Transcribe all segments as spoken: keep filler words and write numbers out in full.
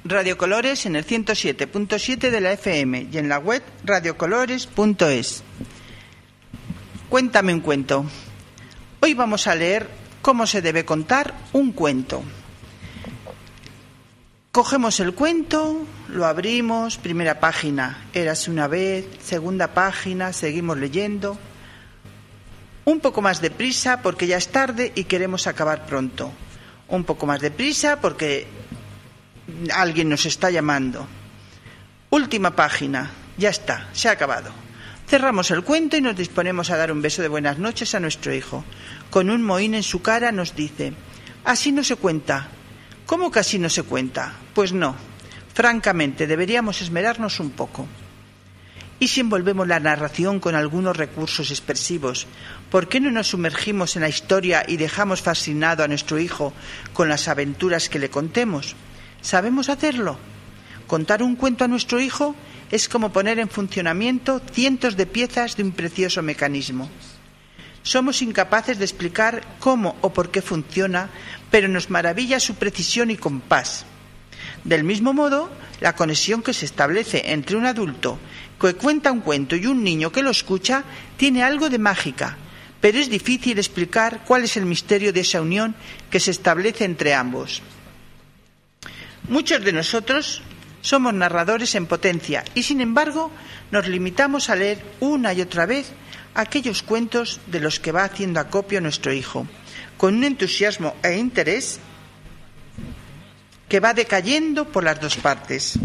Radio Colores en el ciento siete punto siete de la F M y en la web radiocolores punto es. Cuéntame un cuento. Hoy vamos a leer cómo se debe contar un cuento. Cogemos el cuento, lo abrimos, primera página, érase una vez, segunda página, seguimos leyendo. Un poco más de prisa porque ya es tarde y queremos acabar pronto. Un poco más de prisa porque alguien nos está llamando. Última página, ya está, se ha acabado. Cerramos el cuento y nos disponemos a dar un beso de buenas noches a nuestro hijo. Con un mohín en su cara nos dice: así no se cuenta. ¿Cómo que así no se cuenta? Pues no, francamente deberíamos esmerarnos un poco. ¿Y si envolvemos la narración con algunos recursos expresivos? ¿Por qué no nos sumergimos en la historia y dejamos fascinado a nuestro hijo con las aventuras que le contemos? ¿Sabemos hacerlo? Contar un cuento a nuestro hijo es como poner en funcionamiento cientos de piezas de un precioso mecanismo. Somos incapaces de explicar cómo o por qué funciona, pero nos maravilla su precisión y compás. Del mismo modo, la conexión que se establece entre un adulto que cuenta un cuento y un niño que lo escucha tiene algo de mágica, pero es difícil explicar cuál es el misterio de esa unión que se establece entre ambos. Muchos de nosotros somos narradores en potencia y, sin embargo, nos limitamos a leer una y otra vez aquellos cuentos de los que va haciendo acopio nuestro hijo, con un entusiasmo e interés que va decayendo por las dos partes.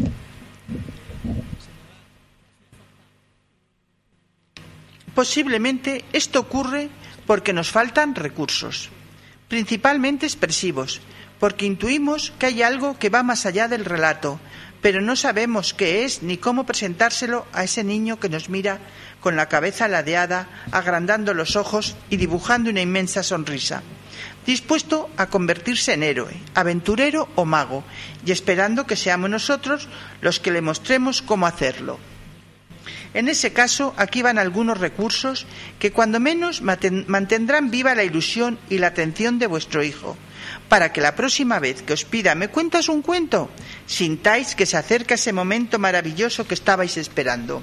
Posiblemente esto ocurre porque nos faltan recursos, principalmente expresivos, porque intuimos que hay algo que va más allá del relato, pero no sabemos qué es ni cómo presentárselo a ese niño que nos mira con la cabeza ladeada, agrandando los ojos y dibujando una inmensa sonrisa, dispuesto a convertirse en héroe, aventurero o mago, y esperando que seamos nosotros los que le mostremos cómo hacerlo. En ese caso, aquí van algunos recursos que cuando menos mantendrán viva la ilusión y la atención de vuestro hijo, para que la próxima vez que os pida «¿me cuentas un cuento?», sintáis que se acerca ese momento maravilloso que estabais esperando.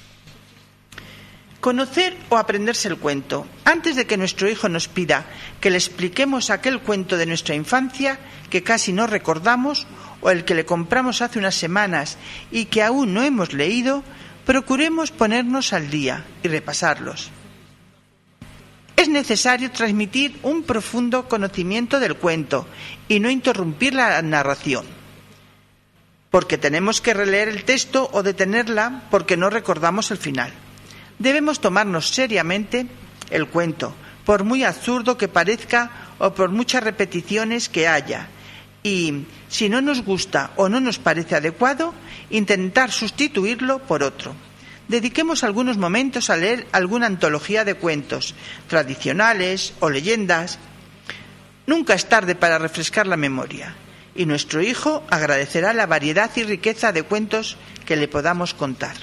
Conocer o aprenderse el cuento. Antes de que nuestro hijo nos pida que le expliquemos aquel cuento de nuestra infancia que casi no recordamos o el que le compramos hace unas semanas y que aún no hemos leído, procuremos ponernos al día y repasarlos. Es necesario transmitir un profundo conocimiento del cuento y no interrumpir la narración, porque tenemos que releer el texto o detenerla porque no recordamos el final. Debemos tomarnos seriamente el cuento, por muy absurdo que parezca o por muchas repeticiones que haya, y, si no nos gusta o no nos parece adecuado, intentar sustituirlo por otro. Dediquemos algunos momentos a leer alguna antología de cuentos, tradicionales o leyendas. Nunca es tarde para refrescar la memoria, y nuestro hijo agradecerá la variedad y riqueza de cuentos que le podamos contar.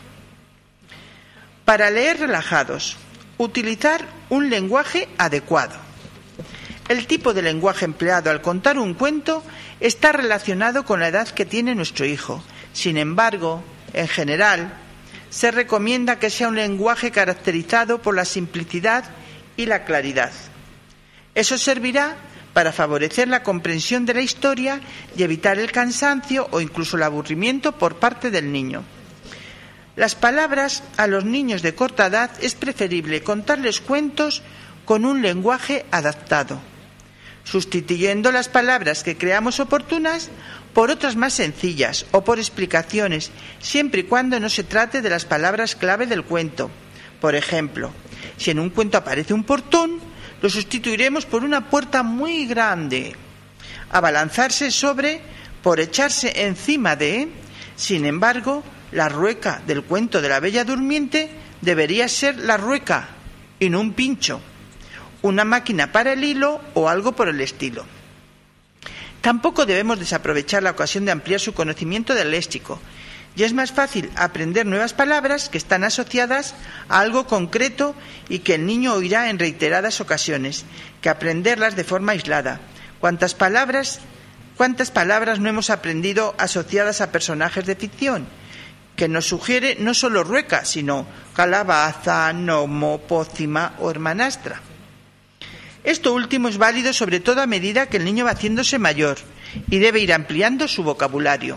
Para leer relajados, utilizar un lenguaje adecuado. El tipo de lenguaje empleado al contar un cuento está relacionado con la edad que tiene nuestro hijo. Sin embargo, en general, se recomienda que sea un lenguaje caracterizado por la simplicidad y la claridad. Eso servirá para favorecer la comprensión de la historia y evitar el cansancio o incluso el aburrimiento por parte del niño. Las palabras a los niños de corta edad es preferible contarles cuentos con un lenguaje adaptado, sustituyendo las palabras que creamos oportunas por otras más sencillas o por explicaciones, siempre y cuando no se trate de las palabras clave del cuento. Por ejemplo, si en un cuento aparece un portón, lo sustituiremos por una puerta muy grande. Abalanzarse sobre, por echarse encima de. Sin embargo, la rueca del cuento de la Bella Durmiente debería ser la rueca y no un pincho, una máquina para el hilo o algo por el estilo. Tampoco debemos desaprovechar la ocasión de ampliar su conocimiento del léxico, y es más fácil aprender nuevas palabras que están asociadas a algo concreto y que el niño oirá en reiteradas ocasiones, que aprenderlas de forma aislada. Cuantas palabras ¿Cuántas palabras no hemos aprendido asociadas a personajes de ficción? Que nos sugiere no solo rueca, sino calabaza, gnomo, pócima o hermanastra. Esto último es válido sobre todo a medida que el niño va haciéndose mayor y debe ir ampliando su vocabulario.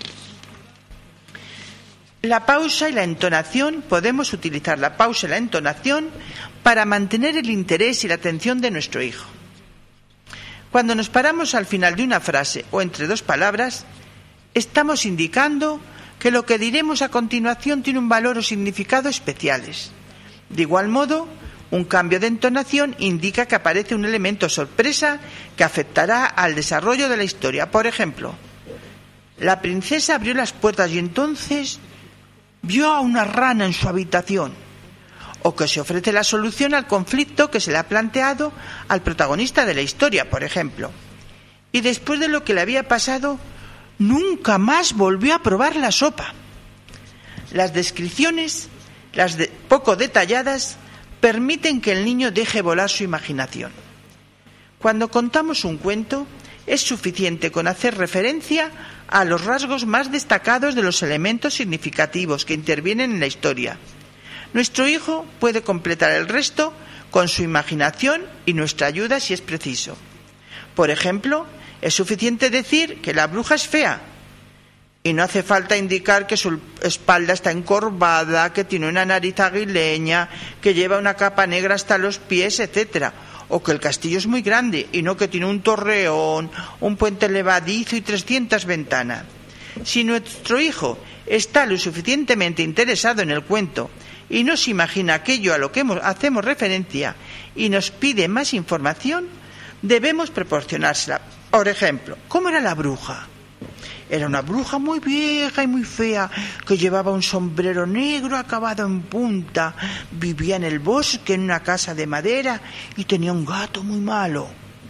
La pausa y la entonación, podemos utilizar la pausa y la entonación para mantener el interés y la atención de nuestro hijo. Cuando nos paramos al final de una frase o entre dos palabras, estamos indicando que lo que diremos a continuación tiene un valor o significado especiales. De igual modo, un cambio de entonación indica que aparece un elemento sorpresa que afectará al desarrollo de la historia. Por ejemplo, la princesa abrió las puertas y entonces vio a una rana en su habitación. O que se ofrece la solución al conflicto que se le ha planteado al protagonista de la historia, por ejemplo. Y después de lo que le había pasado, nunca más volvió a probar la sopa. Las descripciones, las de, poco detalladas, permiten que el niño deje volar su imaginación. Cuando contamos un cuento, es suficiente con hacer referencia a los rasgos más destacados de los elementos significativos que intervienen en la historia. Nuestro hijo puede completar el resto con su imaginación y nuestra ayuda si es preciso. Por ejemplo, es suficiente decir que la bruja es fea y no hace falta indicar que su espalda está encorvada, que tiene una nariz aguileña, que lleva una capa negra hasta los pies, etcétera. O que el castillo es muy grande y no que tiene un torreón, un puente levadizo y trescientas ventanas. Si nuestro hijo está lo suficientemente interesado en el cuento y no se imagina aquello a lo que hemos, hacemos referencia y nos pide más información, debemos proporcionársela. Por ejemplo, ¿cómo era la bruja? Era una bruja muy vieja y muy fea, que llevaba un sombrero negro acabado en punta, vivía en el bosque en una casa de madera y tenía un gato muy malo.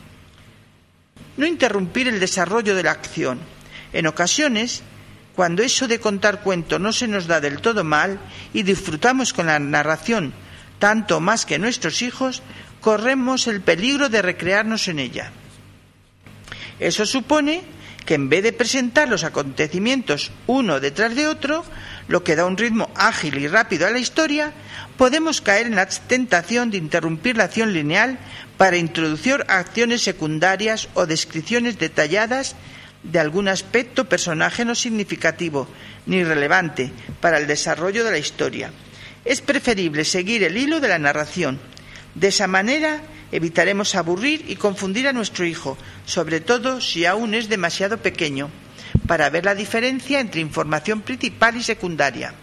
No interrumpir el desarrollo de la acción. En ocasiones, cuando eso de contar cuentos no se nos da del todo mal y disfrutamos con la narración tanto más que nuestros hijos, corremos el peligro de recrearnos en ella. Eso supone que en vez de presentar los acontecimientos uno detrás de otro, lo que da un ritmo ágil y rápido a la historia, podemos caer en la tentación de interrumpir la acción lineal para introducir acciones secundarias o descripciones detalladas de algún aspecto, personaje no significativo ni relevante para el desarrollo de la historia. Es preferible seguir el hilo de la narración. De esa manera evitaremos aburrir y confundir a nuestro hijo, sobre todo si aún es demasiado pequeño, para ver la diferencia entre información principal y secundaria.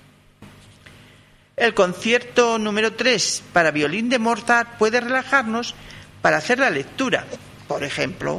El concierto número tres para violín de Mozart puede relajarnos para hacer la lectura. Por ejemplo,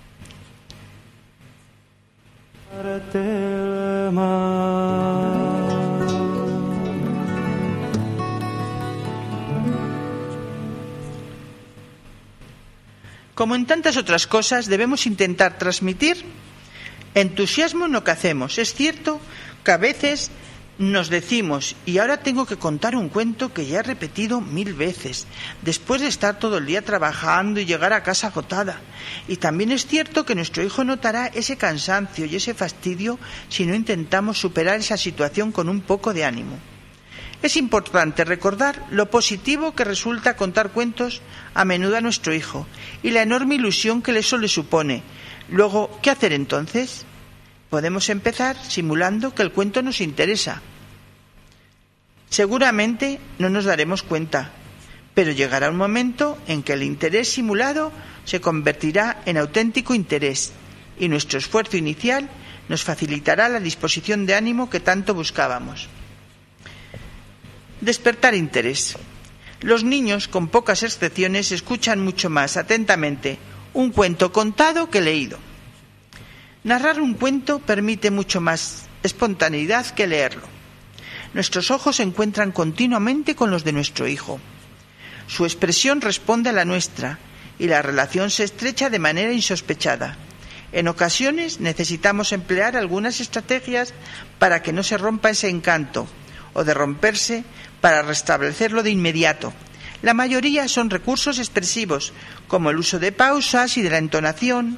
como en tantas otras cosas, debemos intentar transmitir entusiasmo en lo que hacemos. Es cierto que a veces nos decimos, y ahora tengo que contar un cuento que ya he repetido mil veces, después de estar todo el día trabajando y llegar a casa agotada. Y también es cierto que nuestro hijo notará ese cansancio y ese fastidio si no intentamos superar esa situación con un poco de ánimo. Es importante recordar lo positivo que resulta contar cuentos a menudo a nuestro hijo y la enorme ilusión que eso le supone. Luego, ¿qué hacer entonces? Podemos empezar simulando que el cuento nos interesa. Seguramente no nos daremos cuenta, pero llegará un momento en que el interés simulado se convertirá en auténtico interés y nuestro esfuerzo inicial nos facilitará la disposición de ánimo que tanto buscábamos. Despertar interés. Los niños, con pocas excepciones, escuchan mucho más atentamente un cuento contado que leído. Narrar un cuento permite mucho más espontaneidad que leerlo. Nuestros ojos se encuentran continuamente con los de nuestro hijo. Su expresión responde a la nuestra y la relación se estrecha de manera insospechada. En ocasiones necesitamos emplear algunas estrategias para que no se rompa ese encanto, o de romperse para restablecerlo de inmediato. La mayoría son recursos expresivos, como el uso de pausas y de la entonación,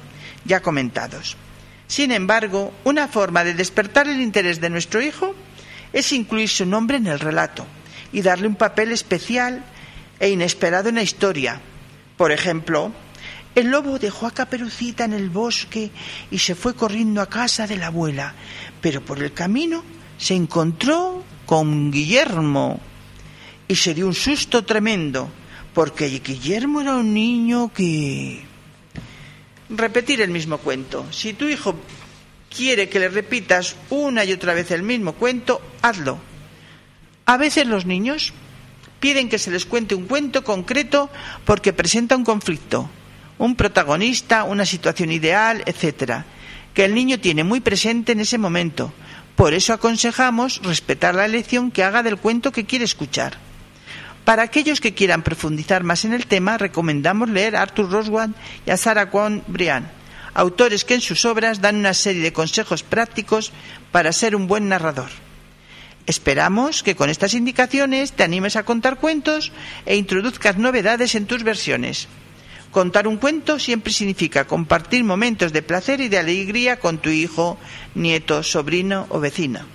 ya comentados. Sin embargo, una forma de despertar el interés de nuestro hijo es incluir su nombre en el relato y darle un papel especial e inesperado en la historia. Por ejemplo, el lobo dejó a Caperucita en el bosque y se fue corriendo a casa de la abuela, pero por el camino se encontró con Guillermo y se dio un susto tremendo, porque Guillermo era un niño que... Repetir el mismo cuento. Si tu hijo quiere que le repitas una y otra vez el mismo cuento, hazlo. A veces los niños piden que se les cuente un cuento concreto porque presenta un conflicto, un protagonista, una situación ideal, etcétera, que el niño tiene muy presente en ese momento. Por eso aconsejamos respetar la elección que haga del cuento que quiere escuchar. Para aquellos que quieran profundizar más en el tema, recomendamos leer a Arthur Roswell y a Sarah Kwon Brian, autores que en sus obras dan una serie de consejos prácticos para ser un buen narrador. Esperamos que con estas indicaciones te animes a contar cuentos e introduzcas novedades en tus versiones. Contar un cuento siempre significa compartir momentos de placer y de alegría con tu hijo, nieto, sobrino o vecino.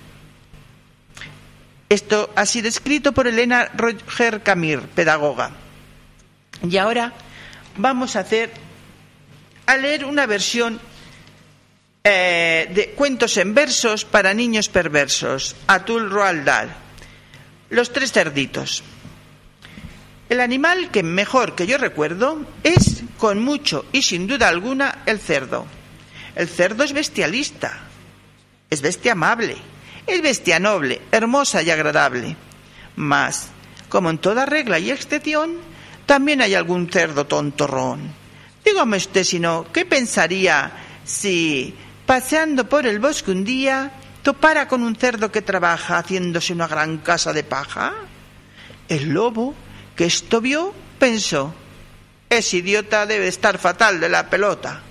Esto ha sido escrito por Elena Roger Camir, pedagoga. Y ahora vamos a hacer a leer una versión eh, de cuentos en versos para niños perversos, Atul Roald Dahl. Los tres cerditos. El animal que mejor que yo recuerdo es, con mucho y sin duda alguna, el cerdo. El cerdo es bestialista, es bestia amable, es bestia noble, hermosa y agradable. Mas, como en toda regla y excepción, también hay algún cerdo tontorrón. Dígame usted, si no, ¿qué pensaría si, paseando por el bosque un día, topara con un cerdo que trabaja haciéndose una gran casa de paja? El lobo, que esto vio, pensó: ese idiota debe estar fatal de la pelota.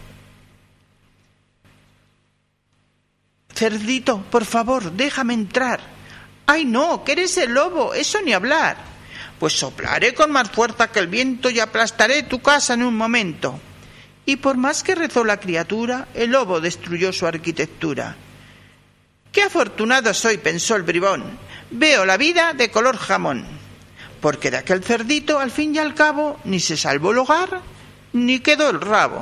Cerdito, por favor, déjame entrar. Ay, no, que eres el lobo, eso ni hablar. Pues soplaré con más fuerza que el viento y aplastaré tu casa en un momento. Y por más que rezó la criatura, el lobo destruyó su arquitectura. Qué afortunado soy, pensó el bribón, veo la vida de color jamón. Porque de aquel cerdito, al fin y al cabo, ni se salvó el hogar, ni quedó el rabo.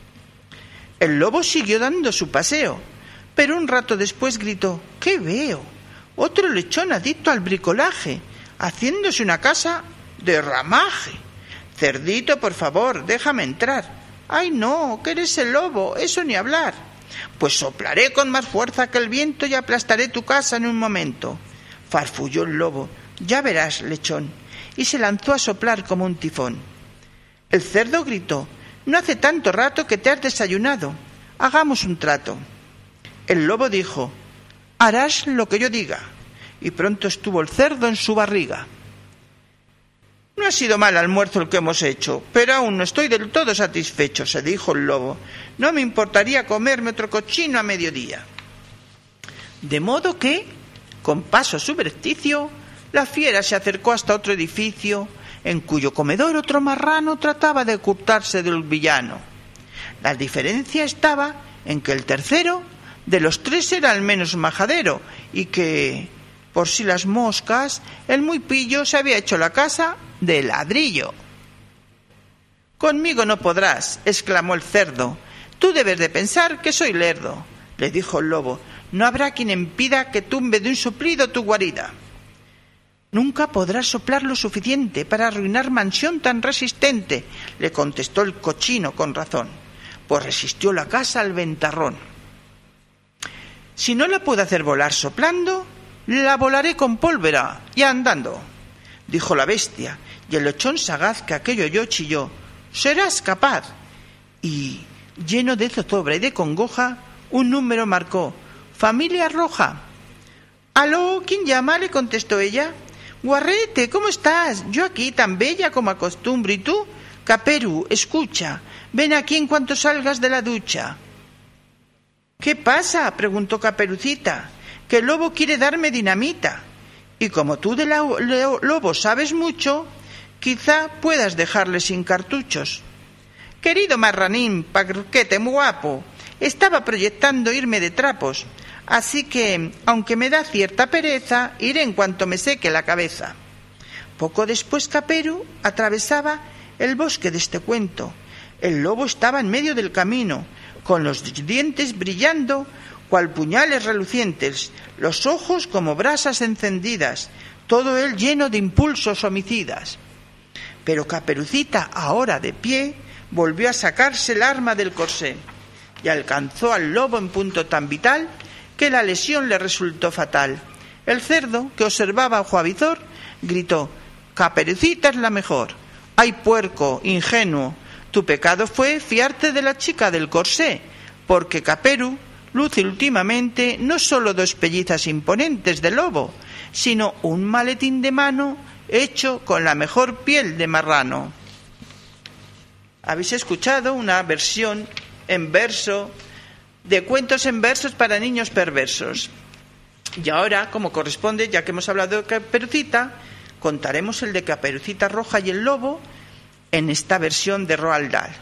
El lobo siguió dando su paseo, pero un rato después gritó: ¿qué veo? Otro lechón adicto al bricolaje, haciéndose una casa de ramaje. Cerdito, por favor, déjame entrar. Ay, no, que eres el lobo, eso ni hablar. Pues soplaré con más fuerza que el viento y aplastaré tu casa en un momento. Farfulló el lobo: ya verás, lechón, y se lanzó a soplar como un tifón. El cerdo gritó: no hace tanto rato que te has desayunado, hagamos un trato. El lobo dijo: harás lo que yo diga, y pronto estuvo el cerdo en su barriga. No ha sido mal almuerzo el que hemos hecho, pero aún no estoy del todo satisfecho, se dijo el lobo. No me importaría comerme otro cochino a mediodía. De modo que, con paso subrepticio, la fiera se acercó hasta otro edificio, en cuyo comedor otro marrano trataba de ocultarse del villano. La diferencia estaba en que el tercero de los tres era el menos majadero, y que, por si las moscas, el muy pillo se había hecho la casa de ladrillo. Conmigo no podrás, exclamó el cerdo. Tú debes de pensar que soy lerdo, le dijo el lobo. No habrá quien impida que tumbe de un soplido tu guarida. Nunca podrás soplar lo suficiente para arruinar mansión tan resistente, le contestó el cochino con razón, pues resistió la casa al ventarrón. Si no la puedo hacer volar soplando, la volaré con pólvora y andando, dijo la bestia, y el lechón sagaz que aquello oyó chilló: serás capaz. Y, lleno de zozobra y de congoja, un número marcó: familia roja. ¿Aló? ¿Quién llama?, le contestó ella. Guarrete, ¿cómo estás? Yo aquí tan bella como acostumbro, ¿y tú? Caperu, escucha, ven aquí en cuanto salgas de la ducha. ¿Qué pasa?, preguntó Caperucita. Que el lobo quiere darme dinamita, y como tú de la, lobo sabes mucho, quizá puedas dejarle sin cartuchos. Querido marranín, paquete muy guapo, estaba proyectando irme de trapos, así que, aunque me da cierta pereza, iré en cuanto me seque la cabeza. Poco después Caperu atravesaba el bosque de este cuento. El lobo estaba en medio del camino, con los dientes brillando cual puñales relucientes, los ojos como brasas encendidas, todo él lleno de impulsos homicidas. Pero Caperucita, ahora de pie, volvió a sacarse el arma del corsé y alcanzó al lobo en punto tan vital que la lesión le resultó fatal. El cerdo, que observaba ojo avizor, gritó: «Caperucita es la mejor». «Ay, puerco, ingenuo, tu pecado fue fiarte de la chica del corsé, porque Caperu luce últimamente no solo dos pellizas imponentes de lobo, sino un maletín de mano hecho con la mejor piel de marrano». Habéis escuchado una versión en verso de cuentos en versos para niños perversos. Y ahora, como corresponde, ya que hemos hablado de Caperucita, contaremos el de Caperucita Roja y el lobo en esta versión de Roald Dahl.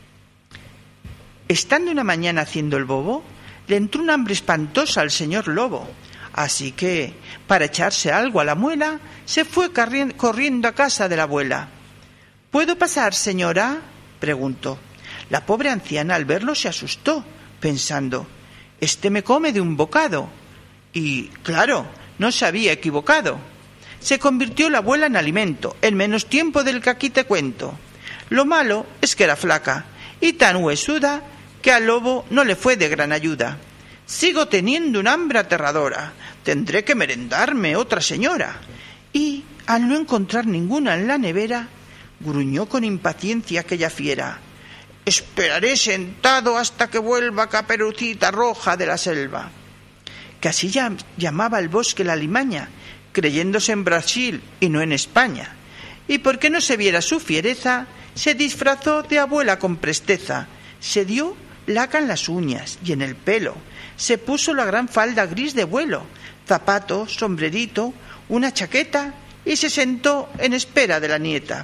Estando una mañana haciendo el bobo, le entró un hambre espantosa al señor lobo. Así que, para echarse algo a la muela, se fue corriendo a casa de la abuela. «¿Puedo pasar, señora?», preguntó. La pobre anciana al verlo se asustó, pensando: «Este me come de un bocado». Y, claro, no se había equivocado. Se convirtió la abuela en alimento, en menos tiempo del que aquí te cuento. Lo malo es que era flaca y tan huesuda que al lobo no le fue de gran ayuda. «Sigo teniendo un hambre aterradora, tendré que merendarme otra señora». Y, al no encontrar ninguna en la nevera, gruñó con impaciencia aquella fiera: «Esperaré sentado hasta que vuelva Caperucita Roja de la selva». Que así ya llamaba el bosque la limaña, creyéndose en Brasil y no en España. Y porque no se viera su fiereza, se disfrazó de abuela con presteza, se dio laca en las uñas y en el pelo, se puso la gran falda gris de vuelo, zapato, sombrerito, una chaqueta, y se sentó en espera de la nieta.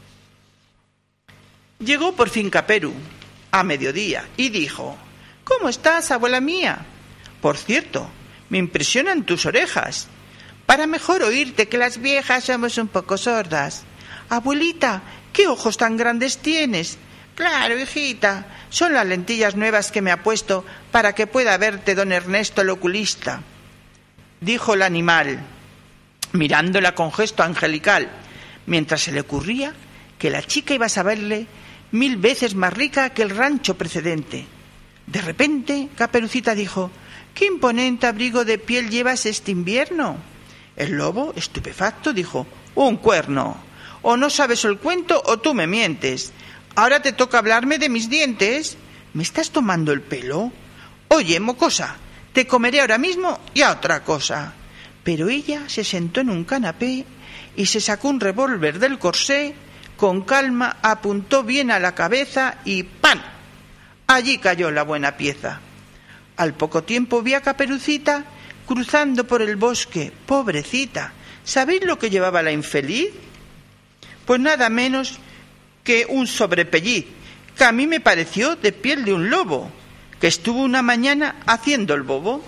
Llegó por fin Caperu, a mediodía, y dijo: «¿Cómo estás, abuela mía? Por cierto, me impresionan tus orejas. Para mejor oírte, que las viejas somos un poco sordas». «Abuelita, ¿qué ojos tan grandes tienes?». «Claro, hijita, son las lentillas nuevas que me ha puesto para que pueda verte don Ernesto el oculista», dijo el animal, mirándola con gesto angelical, mientras se le ocurría que la chica iba a saberle mil veces más rica que el rancho precedente. De repente, Caperucita dijo: «¿Qué imponente abrigo de piel llevas este invierno?». El lobo, estupefacto, dijo: «Un cuerno. O no sabes el cuento o tú me mientes. Ahora te toca hablarme de mis dientes. ¿Me estás tomando el pelo? Oye, mocosa, te comeré ahora mismo y a otra cosa». Pero ella se sentó en un canapé y se sacó un revólver del corsé, con calma apuntó bien a la cabeza y ¡pam! Allí cayó la buena pieza. Al poco tiempo vi a Caperucita cruzando por el bosque, pobrecita. ¿Sabéis lo que llevaba la infeliz? Pues nada menos que un sobrepelliz, que a mí me pareció de piel de un lobo, que estuvo una mañana haciendo el bobo.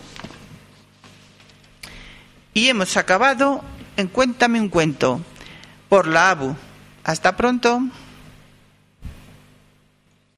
Y hemos acabado en Cuéntame un cuento, por la A B U. Hasta pronto.